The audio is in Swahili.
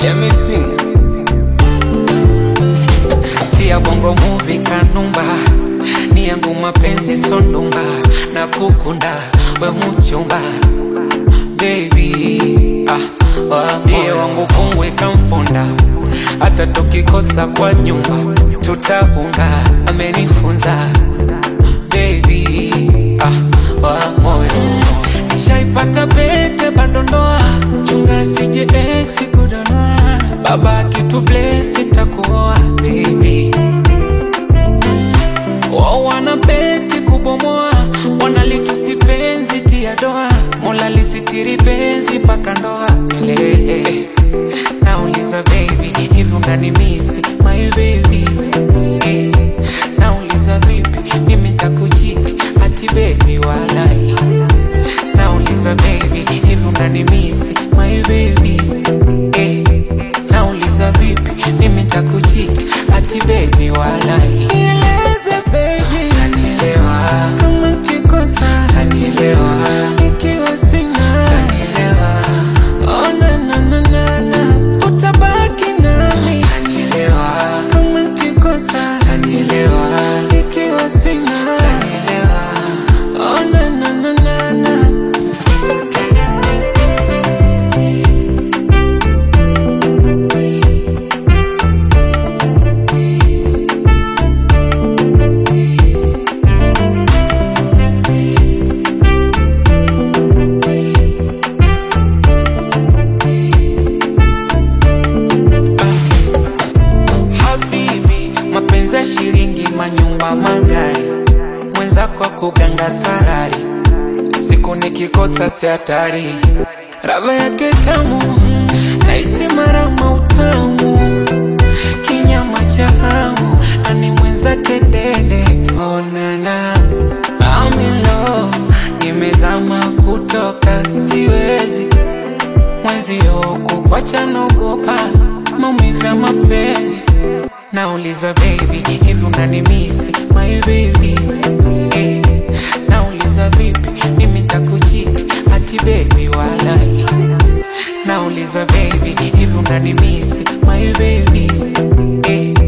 Let me sing. Si ya bongo movie kanumba, ni yangu mapenzi sondumba, na kukunda we mchumba baby. Ndiye wangu kongwe kamfunda, hata tukikosa kwa nyumba tutaunga, amenifunza baby. Wa moyo nishaipata pete bado ndoa, chunga sije ex kudonoa, baba kitu bless itakuoa baby. Wao wana beti kubomoa, wanalitusi penzi tia doa, mola lisitiri penzi mpaka ndoa milele. Nauliza baby, hivi unanimisi my baby? Nauliza vipi, mimi nitakuchiti ati baby walai? Nauliza baby, hivi unanimisi my baby? Nauliza vipi, mimi nitakuchiti ati baby walai? Nieleze baby, tanielewa kama kikosa, tanielewa ikiwa sina, tanielewa. Oh na na na na na, utabaki nami, tanielewa kama kikosa, tanielewa ikiwa sina, tanielewa. Oh na na na na na. Mapenzi shiringi, manyumba magari, mwenza kwa kuganga sarari, siku nikikosa si hatari, radha yake tamu, naisi mara mautamu, kinyama cha hamu, ani mwenza kedede. Oh nana, I'm in love, nimezama kutoka siwezi, mwenzi yoku kwa chanogopa, maumivu ya mapenzi. Nauliza baby, hivi unanimisi my baby? Nauliza vipi, mimi nitakuchiti ati baby walai? Nauliza baby, hivi unanimisi my baby?